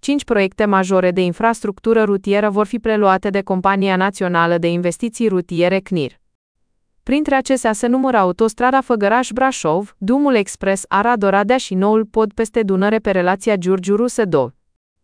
5 proiecte majore de infrastructură rutieră vor fi preluate de Compania Națională de Investiții Rutiere CNIR. Printre acestea se numără autostrada Făgăraș-Brașov, drumul expres Arad-Oradea și noul pod peste Dunăre pe relația Giurgiu-Rusedo.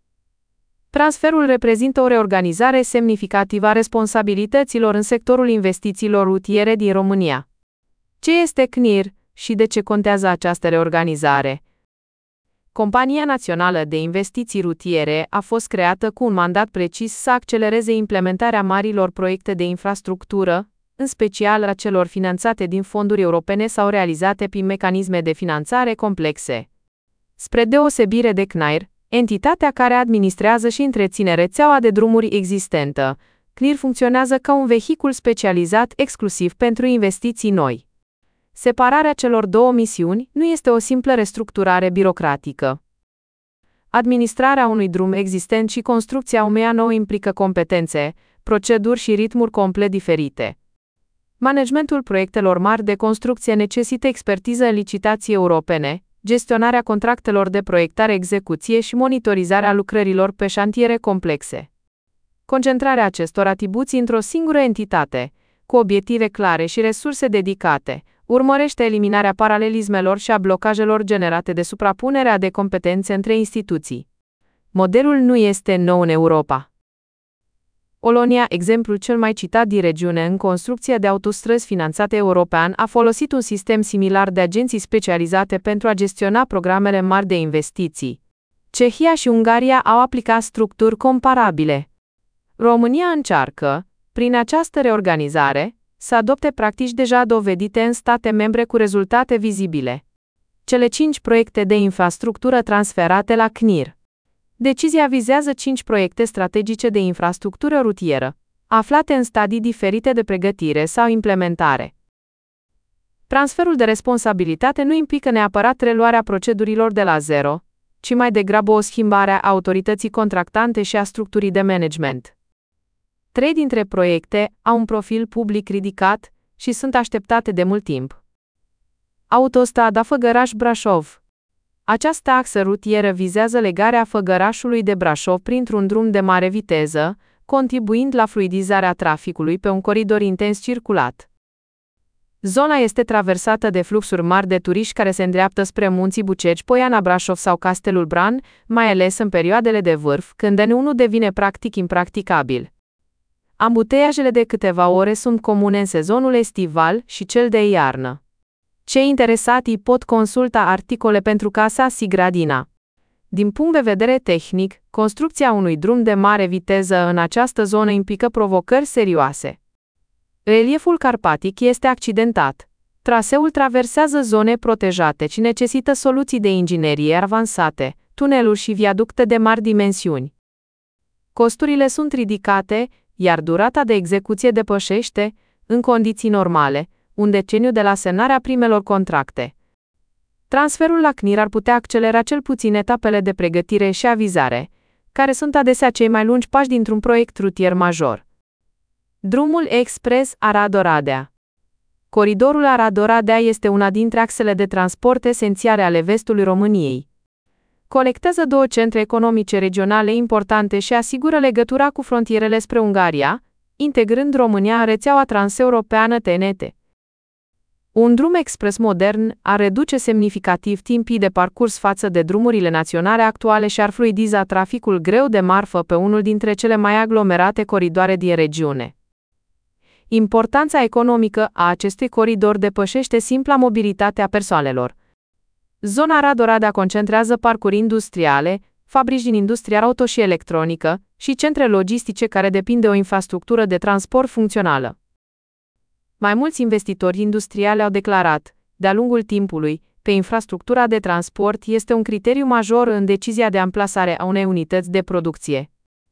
Transferul reprezintă o reorganizare semnificativă a responsabilităților în sectorul investițiilor rutiere din România. Ce este CNIR și de ce contează această reorganizare? Compania Națională de Investiții Rutiere a fost creată cu un mandat precis să accelereze implementarea marilor proiecte de infrastructură, în special a celor finanțate din fonduri europene sau realizate prin mecanisme de finanțare complexe. Spre deosebire de CNIR, entitatea care administrează și întreține rețeaua de drumuri existentă, CNIR funcționează ca un vehicul specializat exclusiv pentru investiții noi. Separarea celor două misiuni nu este o simplă restructurare birocratică. Administrarea unui drum existent și construcția uneia nou implică competențe, proceduri și ritmuri complet diferite. Managementul proiectelor mari de construcție necesită expertiză în licitații europene, gestionarea contractelor de proiectare-execuție și monitorizarea lucrărilor pe șantiere complexe. Concentrarea acestor atribuții într-o singură entitate, cu obiective clare și resurse dedicate, urmărește eliminarea paralelismelor și a blocajelor generate de suprapunerea de competențe între instituții. Modelul nu este nou în Europa. Polonia, exemplul cel mai citat din regiune în construcția de autostrăzi finanțate european, a folosit un sistem similar de agenții specializate pentru a gestiona programele mari de investiții. Cehia și Ungaria au aplicat structuri comparabile. România încearcă, prin această reorganizare, să adopte practici deja dovedite în state membre cu rezultate vizibile. Cele 5 proiecte de infrastructură transferate la CNIR. Decizia vizează 5 proiecte strategice de infrastructură rutieră, aflate în stadii diferite de pregătire sau implementare. Transferul de responsabilitate nu implică neapărat reluarea procedurilor de la zero, ci mai degrabă o schimbare a autorității contractante și a structurii de management. 3 dintre proiecte au un profil public ridicat și sunt așteptate de mult timp. Autostrada Făgăraș-Brașov. Această axă rutieră vizează legarea Făgărașului de Brașov printr-un drum de mare viteză, contribuind la fluidizarea traficului pe un coridor intens circulat. Zona este traversată de fluxuri mari de turiști care se îndreaptă spre munții Bucegi, Poiana Brașov sau Castelul Bran, mai ales în perioadele de vârf, când N1 devine practic impracticabil. Ambuteiajele de câteva ore sunt comune în sezonul estival și cel de iarnă. Cei interesati pot consulta articole pentru Casa și Gradina. Din punct de vedere tehnic, construcția unui drum de mare viteză în această zonă implică provocări serioase. Relieful carpatic este accidentat. Traseul traversează zone protejate și necesită soluții de inginerie avansate, tuneluri și viaducte de mari dimensiuni. Costurile sunt ridicate, iar durata de execuție depășește, în condiții normale, un deceniu de la semnarea primelor contracte. Transferul la CNIR ar putea accelera cel puțin etapele de pregătire și avizare, care sunt adesea cei mai lungi pași dintr-un proiect rutier major. Drumul expres Arad-Oradea. Coridorul Arad-Oradea este una dintre axele de transport esențiale ale vestului României. Colectează 2 centre economice regionale importante și asigură legătura cu frontierele spre Ungaria, integrând România în rețeaua transeuropeană TNT. Un drum expres modern ar reduce semnificativ timpii de parcurs față de drumurile naționale actuale și ar fluidiza traficul greu de marfă pe unul dintre cele mai aglomerate coridoare din regiune. Importanța economică a acestui coridor depășește simpla mobilitate a persoanelor. Zona Arad-Oradea concentrează parcuri industriale, fabrici din industria auto și electronică și centre logistice care depind de o infrastructură de transport funcțională. Mai mulți investitori industriali au declarat, de-a lungul timpului, că infrastructura de transport este un criteriu major în decizia de amplasare a unei unități de producție.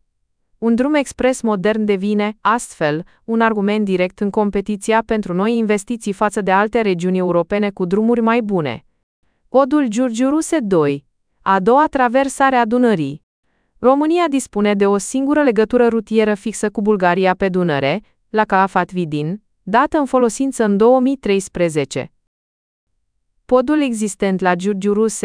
Un drum expres modern devine, astfel, un argument direct în competiția pentru noi investiții față de alte regiuni europene cu drumuri mai bune. Podul Giurgiu-Rusedo. A doua traversare a Dunării. România dispune de o singură legătură rutieră fixă cu Bulgaria pe Dunăre, la Calafat-Vidin, dată în folosință în 2013. Podul existent la Giurgiu-Ruse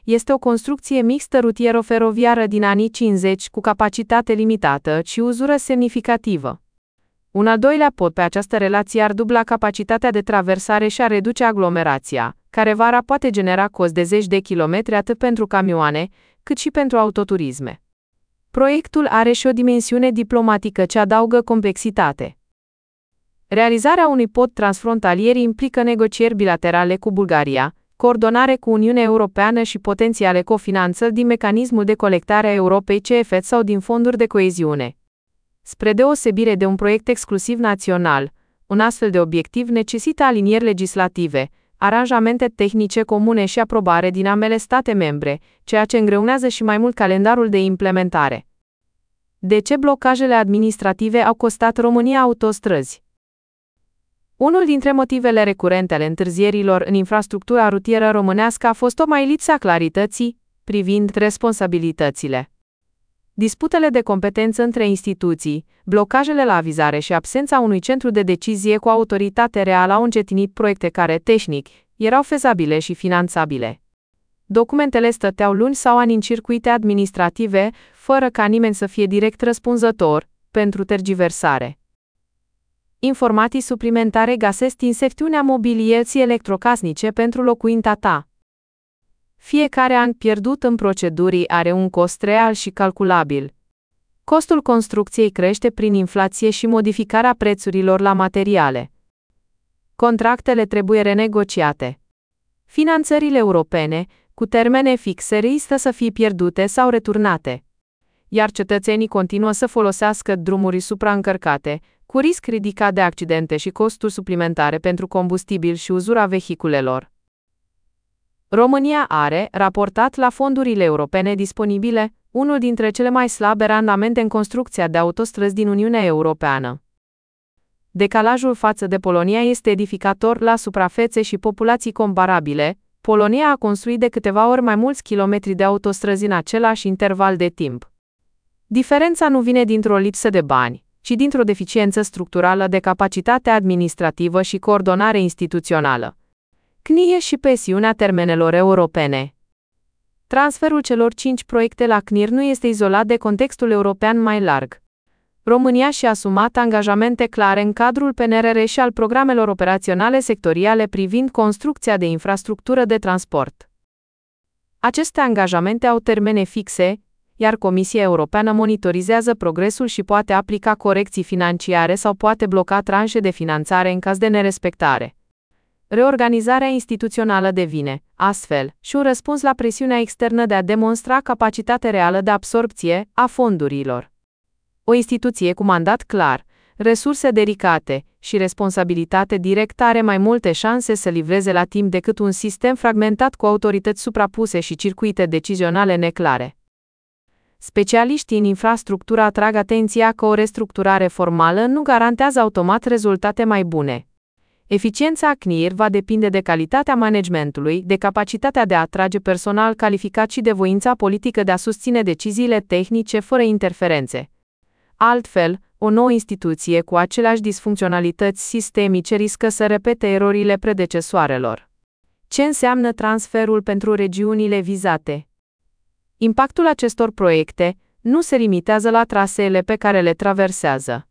este o construcție mixtă rutiero-feroviară din anii 50 cu capacitate limitată și uzură semnificativă. Un al doilea pod pe această relație ar dubla capacitatea de traversare și ar reduce aglomerația, care vara poate genera cost de zeci de kilometri atât pentru camioane, cât și pentru autoturisme. Proiectul are și o dimensiune diplomatică ce adaugă complexitate. Realizarea unui pod transfrontalier implică negocieri bilaterale cu Bulgaria, coordonare cu Uniunea Europeană și potențiale cofinanțări din mecanismul de colectare a Europei CFT sau din fonduri de coeziune. Spre deosebire de un proiect exclusiv național, un astfel de obiectiv necesită alinieri legislative, aranjamente tehnice comune și aprobare din ambele state membre, ceea ce îngreunează și mai mult calendarul de implementare. De ce blocajele administrative au costat România autostrăzi? Unul dintre motivele recurente ale întârzierilor în infrastructura rutieră românească a fost tocmai lipsa clarității privind responsabilitățile. Disputele de competență între instituții, blocajele la avizare și absența unui centru de decizie cu autoritate reală au încetinit proiecte care, tehnic, erau fezabile și finanțabile. Documentele stăteau luni sau ani în circuite administrative, fără ca nimeni să fie direct răspunzător pentru tergiversare. Informații suplimentare găsesc inserțiunea mobilității electrocasnice pentru locuința ta. Fiecare an pierdut în proceduri are un cost real și calculabil. Costul construcției crește prin inflație și modificarea prețurilor la materiale. Contractele trebuie renegociate. Finanțările europene, cu termene fixe, riscă să fie pierdute sau returnate. Iar cetățenii continuă să folosească drumuri supraîncărcate, cu risc ridicat de accidente și costuri suplimentare pentru combustibil și uzura vehiculelor. România are, raportat la fondurile europene disponibile, unul dintre cele mai slabe randamente în construcția de autostrăzi din Uniunea Europeană. Decalajul față de Polonia este edificator la suprafețe și populații comparabile. Polonia a construit de câteva ori mai mulți kilometri de autostrăzi în același interval de timp. Diferența nu vine dintr-o lipsă de bani, ci dintr-o deficiență structurală de capacitate administrativă și coordonare instituțională. CNIE și presiunea termenelor europene. Transferul celor 5 proiecte la CNIR nu este izolat de contextul european mai larg. România și-a asumat angajamente clare în cadrul PNRR și al programelor operaționale sectoriale privind construcția de infrastructură de transport. Aceste angajamente au termene fixe, iar Comisia Europeană monitorizează progresul și poate aplica corecții financiare sau poate bloca tranșe de finanțare în caz de nerespectare. Reorganizarea instituțională devine, astfel, și un răspuns la presiunea externă de a demonstra capacitate reală de absorbție a fondurilor. O instituție cu mandat clar, resurse dedicate și responsabilitate directă are mai multe șanse să livreze la timp decât un sistem fragmentat cu autorități suprapuse și circuite decizionale neclare. Specialiștii în infrastructură atrag atenția că o restructurare formală nu garantează automat rezultate mai bune. Eficiența CNIR va depinde de calitatea managementului, de capacitatea de a atrage personal calificat și de voința politică de a susține deciziile tehnice fără interferențe. Altfel, o nouă instituție cu aceleași disfuncționalități sistemice riscă să repete erorile predecesoarelor. Ce înseamnă transferul pentru regiunile vizate? Impactul acestor proiecte nu se limitează la traseele pe care le traversează.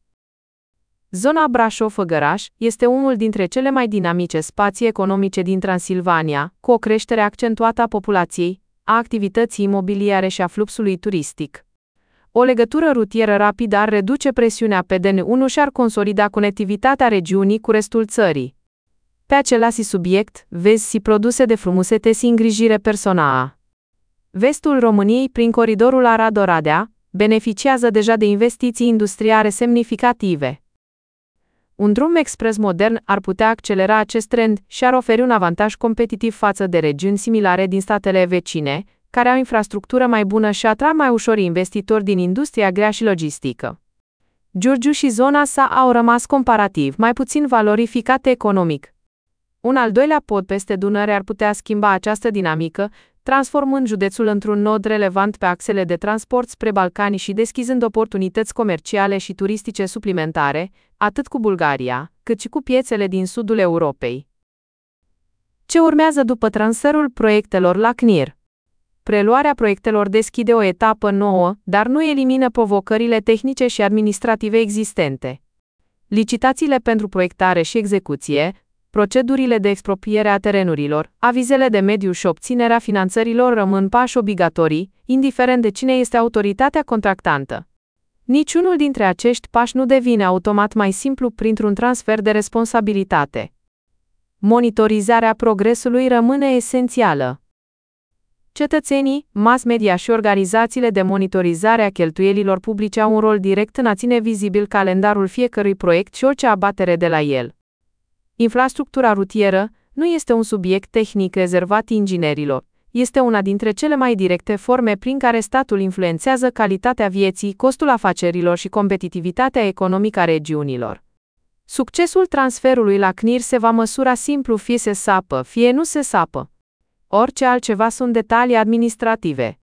Zona Brașov-Făgăraș este unul dintre cele mai dinamice spații economice din Transilvania, cu o creștere accentuată a populației, a activității imobiliare și a fluxului turistic. O legătură rutieră rapidă ar reduce presiunea pe DN1 și ar consolida conectivitatea regiunii cu restul țării. Pe același subiect, vezi și produse de frumusețe și îngrijire personală. Vestul României, prin coridorul Arad-Oradea, beneficiază deja de investiții industriale semnificative. Un drum expres modern ar putea accelera acest trend și ar oferi un avantaj competitiv față de regiuni similare din statele vecine, care au infrastructură mai bună și atrag mai ușor investitori din industria grea și logistică. Giurgiu și zona sa au rămas comparativ mai puțin valorificate economic. Un al doilea pod peste Dunăre ar putea schimba această dinamică, transformând județul într-un nod relevant pe axele de transport spre Balcani și deschizând oportunități comerciale și turistice suplimentare, atât cu Bulgaria, cât și cu piețele din sudul Europei. Ce urmează după transferul proiectelor la CNIR? Preluarea proiectelor deschide o etapă nouă, dar nu elimină provocările tehnice și administrative existente. Licitațiile pentru proiectare și execuție, procedurile de expropriere a terenurilor, avizele de mediu și obținerea finanțărilor rămân pași obligatorii, indiferent de cine este autoritatea contractantă. Niciunul dintre acești pași nu devine automat mai simplu printr-un transfer de responsabilitate. Monitorizarea progresului rămâne esențială. Cetățenii, mass media și organizațiile de monitorizare a cheltuielilor publice au un rol direct în a ține vizibil calendarul fiecărui proiect și orice abatere de la el. Infrastructura rutieră nu este un subiect tehnic rezervat inginerilor, este una dintre cele mai directe forme prin care statul influențează calitatea vieții, costul afacerilor și competitivitatea economică a regiunilor. Succesul transferului la CNIR se va măsura simplu, fie se sapă, fie nu se sapă. Orice altceva sunt detalii administrative.